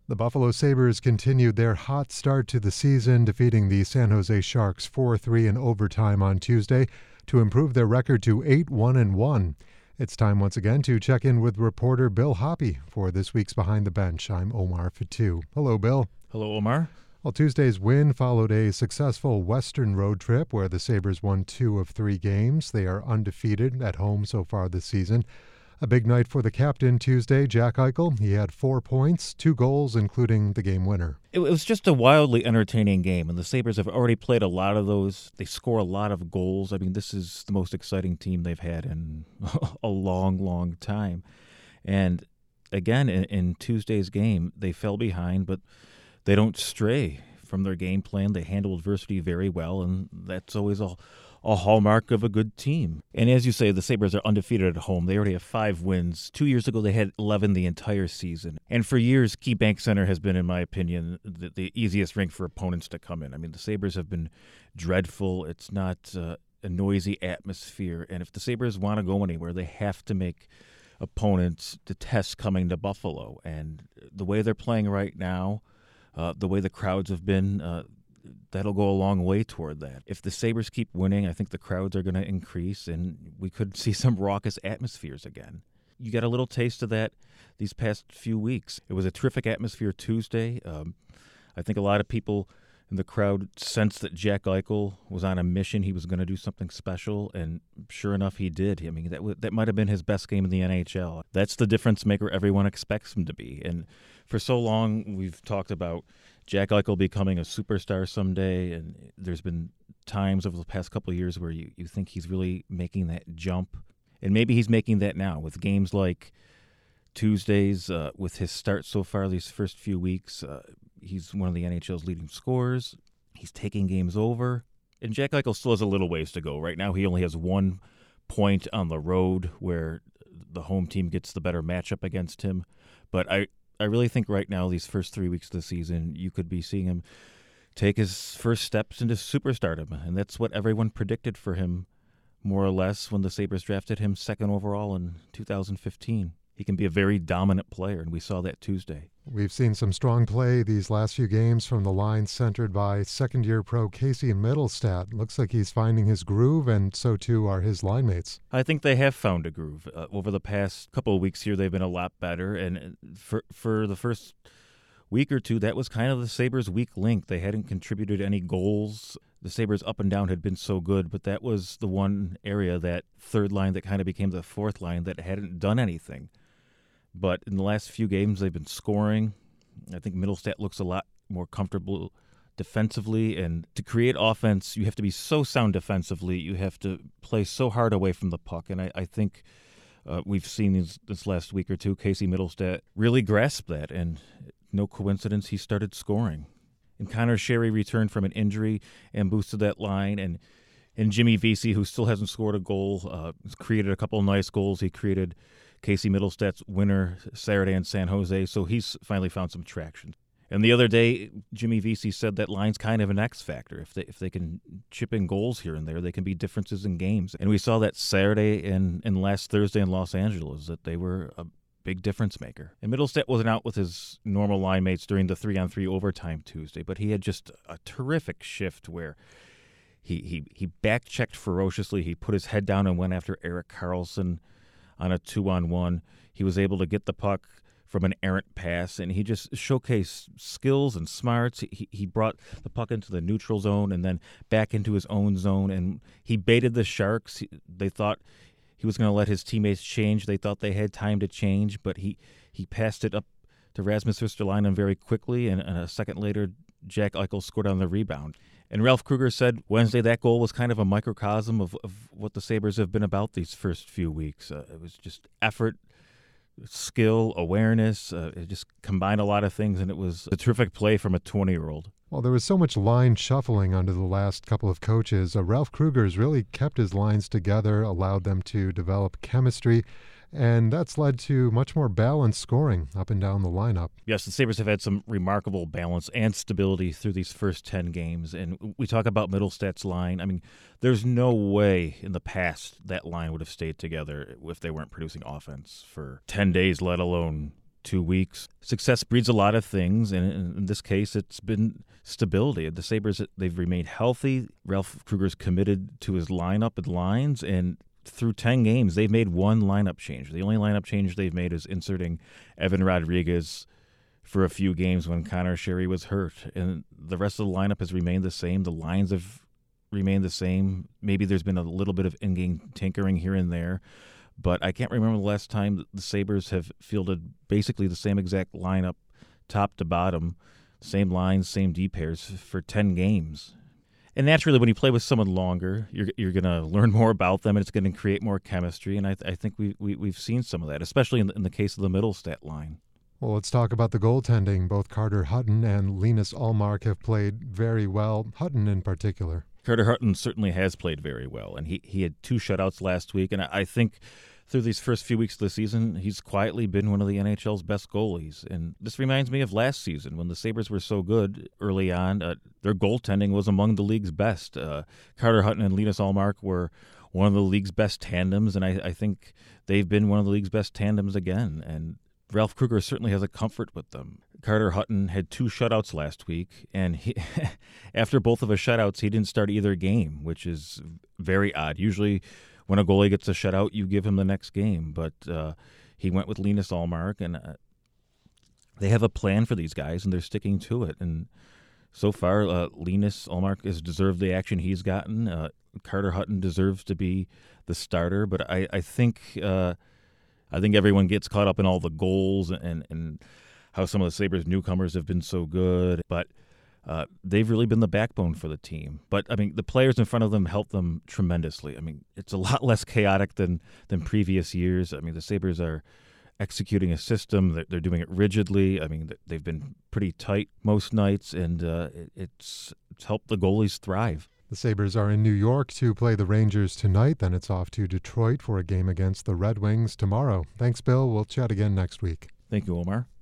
The Buffalo Sabres continued their hot start to the season, defeating the San Jose Sharks 4-3 in overtime on Tuesday to improve their record to 8-1-1. It's time once again to check in with reporter Bill Hoppe for this week's Behind the Bench. I'm Omar Fatu. Hello, Bill. Hello, Omar. Well, Tuesday's win followed a successful Western road trip where the Sabres won 2 of 3 games. They are undefeated at home so far this season. A big night for the captain Tuesday, Jack Eichel. He had 4 points, 2 goals, including the game winner. It was just a wildly entertaining game, and the Sabres have already played a lot of those. They score a lot of goals. I mean, this is the most exciting team they've had in a long, long time. And again, in Tuesday's game, they fell behind, but they don't stray from their game plan. They handle adversity very well, and that's always a hallmark of a good team. And as you say, the Sabres are undefeated at home. They already have 5 wins. 2 years ago, they had 11 the entire season. And for years, KeyBank Center has been, in my opinion, the easiest rink for opponents to come in. I mean, the Sabres have been dreadful. It's not a noisy atmosphere. And if the Sabres want to go anywhere, they have to make opponents detest coming to Buffalo. And the way they're playing right now, the way the crowds have been, that'll go a long way toward that. If the Sabres keep winning, I think the crowds are going to increase, and we could see some raucous atmospheres again. You got a little taste of that these past few weeks. It was a terrific atmosphere Tuesday. I think a lot of people in the crowd sensed that Jack Eichel was on a mission. He was going to do something special, and sure enough, he did. I mean, that might have been his best game in the NHL. That's the difference maker everyone expects him to be. And for so long, we've talked about Jack Eichel becoming a superstar someday, and there's been times over the past couple of years where you think he's really making that jump. And maybe he's making that now with games like Tuesdays, with his start so far these first few weeks. He's one of the NHL's leading scorers. He's taking games over. And Jack Eichel still has a little ways to go. Right now, he only has 1 point on the road where the home team gets the better matchup against him. But I really think right now, these first 3 weeks of the season, you could be seeing him take his first steps into superstardom. And that's what everyone predicted for him, more or less, when the Sabres drafted him 2nd overall in 2015. He can be a very dominant player, and we saw that Tuesday. We've seen some strong play these last few games from the line centered by second-year pro Casey Mittelstadt. Looks like he's finding his groove, and so too are his line mates. I think they have found a groove. Over the past couple of weeks here, they've been a lot better, and for the first week or two, that was kind of the Sabres' weak link. They hadn't contributed any goals. The Sabres up and down had been so good, but that was the one area, that third line that kind of became the fourth line, that hadn't done anything. But in the last few games, they've been scoring. I think Mittelstadt looks a lot more comfortable defensively. And to create offense, you have to be so sound defensively. You have to play so hard away from the puck. And I think we've seen this last week or two, Casey Mittelstadt really grasped that. And no coincidence, he started scoring. And Connor Sherry returned from an injury and boosted that line. And Jimmy Vesey, who still hasn't scored a goal, created a couple of nice goals. He created Casey Mittelstadt's winner Saturday in San Jose, so he's finally found some traction. And the other day, Jimmy Vesey said that line's kind of an X factor. If they can chip in goals here and there, they can be differences in games. And we saw that Saturday and last Thursday in Los Angeles, that they were a big difference maker. And Mittelstadt wasn't out with his normal line mates during the 3-on-3 overtime Tuesday, but he had just a terrific shift where he back-checked ferociously. He put his head down and went after Erik Karlsson on a 2-on-1. He was able to get the puck from an errant pass, and he just showcased skills and smarts. He brought the puck into the neutral zone and then back into his own zone, and he baited the Sharks. They thought he was going to let his teammates change. They thought they had time to change, but he passed it up to Rasmus Ristolainen very quickly, and a second later, Jack Eichel scored on the rebound. And Ralph Kruger said Wednesday that goal was kind of a microcosm of what the Sabres have been about these first few weeks. It was just effort, skill, awareness. It just combined a lot of things, and it was a terrific play from a 20-year-old. Well, there was so much line shuffling under the last couple of coaches. Ralph Kruger's really kept his lines together, allowed them to develop chemistry, and that's led to much more balanced scoring up and down the lineup. Yes, the Sabres have had some remarkable balance and stability through these first 10 games. And we talk about Mittelstadt's line. I mean, there's no way in the past that line would have stayed together if they weren't producing offense for 10 days, let alone 2 weeks. Success breeds a lot of things, and in this case, it's been stability. The Sabres, they've remained healthy. Ralph Krueger's committed to his lineup and lines, and through 10 games, they've made one lineup change. The only lineup change they've made is inserting Evan Rodriguez for a few games when Connor Sherry was hurt, and the rest of the lineup has remained the same. The lines have remained the same. Maybe there's been a little bit of in-game tinkering here and there, but I can't remember the last time the Sabres have fielded basically the same exact lineup, top to bottom, same lines, same D pairs for 10 games. And naturally, when you play with someone longer, you're going to learn more about them, and it's going to create more chemistry. And I think we've seen some of that, especially in the case of the Mittelstadt line. Well, let's talk about the goaltending. Both Carter Hutton and Linus Ullmark have played very well, Hutton in particular. Carter Hutton certainly has played very well, and he had 2 shutouts last week. And I think through these first few weeks of the season, he's quietly been one of the NHL's best goalies. And this reminds me of last season when the Sabres were so good early on. Their goaltending was among the league's best. Carter Hutton and Linus Ullmark were one of the league's best tandems, and I think they've been one of the league's best tandems again. And Ralph Krueger certainly has a comfort with them. Carter Hutton had 2 shutouts last week, and after both of his shutouts, he didn't start either game, which is very odd. Usually when a goalie gets a shutout, you give him the next game, but he went with Linus Ullmark, and they have a plan for these guys, and they're sticking to it. And so far, Linus Ullmark has deserved the action he's gotten. Carter Hutton deserves to be the starter, but I think everyone gets caught up in all the goals and how some of the Sabres newcomers have been so good, but they've really been the backbone for the team. But, I mean, the players in front of them help them tremendously. I mean, it's a lot less chaotic than previous years. I mean, the Sabres are executing a system. They're doing it rigidly. I mean, they've been pretty tight most nights, and it's helped the goalies thrive. The Sabres are in New York to play the Rangers tonight. Then it's off to Detroit for a game against the Red Wings tomorrow. Thanks, Bill. We'll chat again next week. Thank you, Omar.